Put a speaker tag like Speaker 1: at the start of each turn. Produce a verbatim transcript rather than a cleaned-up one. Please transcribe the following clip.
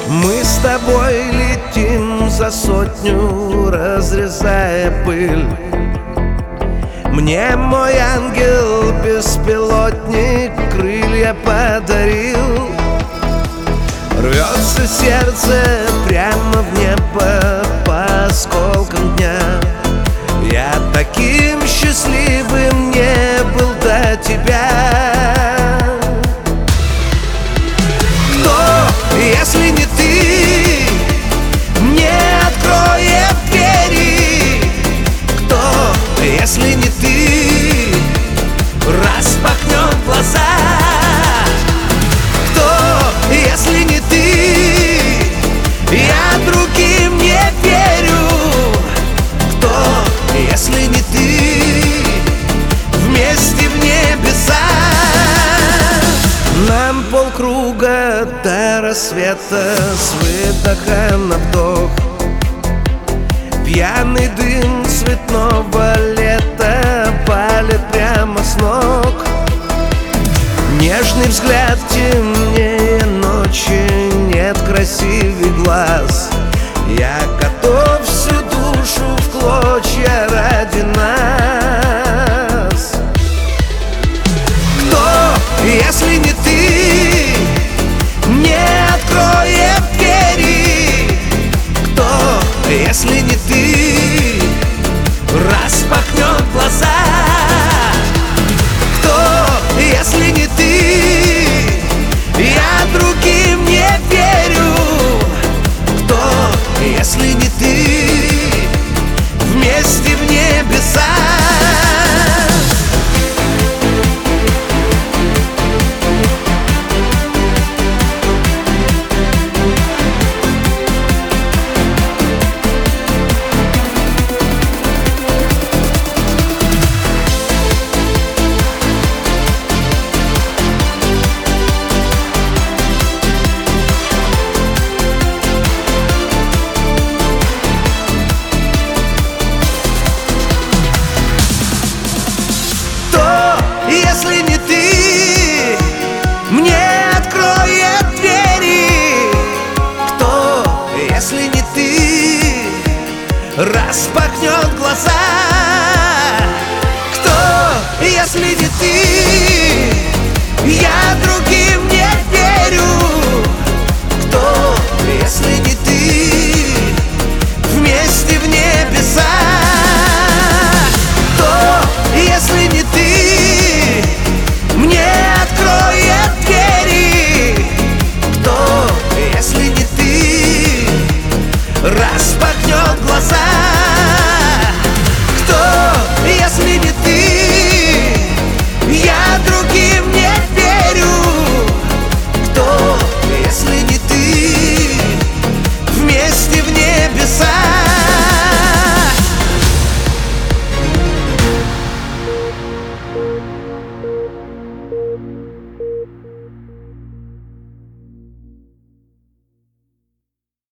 Speaker 1: Мы с тобой летим за сотню, разрезая пыль. Мне мой ангел-беспилотник крылья подарил. Рвется сердце прямо в небо по осколкам дня. Я таким счастливым не был до тебя. Кто, если не ты, мне откроет двери? Кто, если не ты, распахнет глаза? Кто, если не ты, я другим не верю? Кто, если не ты, вместе в небеса? Нам полкруга до рассвета, с выдоха на вдох. Пьяный дым цветного лета палит прямо с ног. Нежный взгляд темнее ночи, нет красивей глаз. Я готов всю душу в клочья ради нас. Кто, если не ты, мне откроет двери? Кто, если не ты, распахнет глаза? Кто, если не ты, я другим не верю? Кто, если не ты, вместе в небеса? Если не ты, мне откроет двери? Кто, если не ты, распахнет глаза? Кто, если не ты?